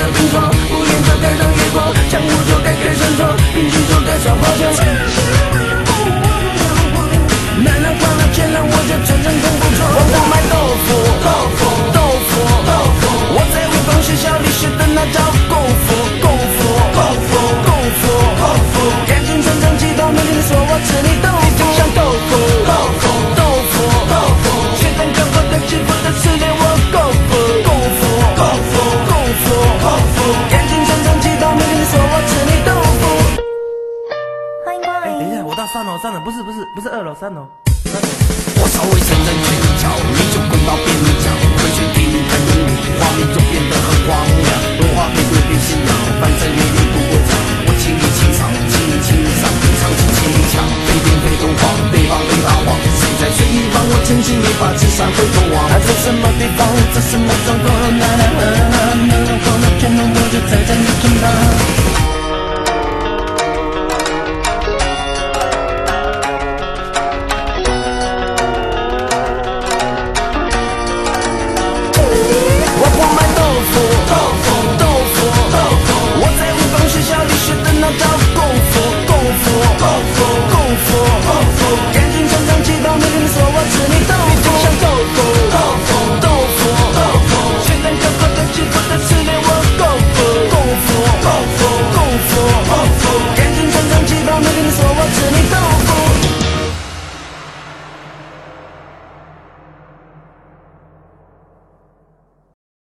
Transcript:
工作，不愿做该当野果，强不做该开生活，必须做该少花钱。男人花了钱了，我就承认功不错。我不卖豆腐，豆腐，豆腐，豆腐。我在微光学校里学的那叫功夫，功夫，功夫，功夫，功夫。眼睛穿上几道，每天说我吃你豆腐，像豆腐，豆腐，豆腐，豆腐。学生哥哥的欺负的世界，我功夫，功夫，功夫，功夫，功夫。眼睛穿上几道，每天说我吃你豆腐。欢迎光临。等一下，我到3楼，不是2楼，3楼。我稍微承认拳脚，你就滚到。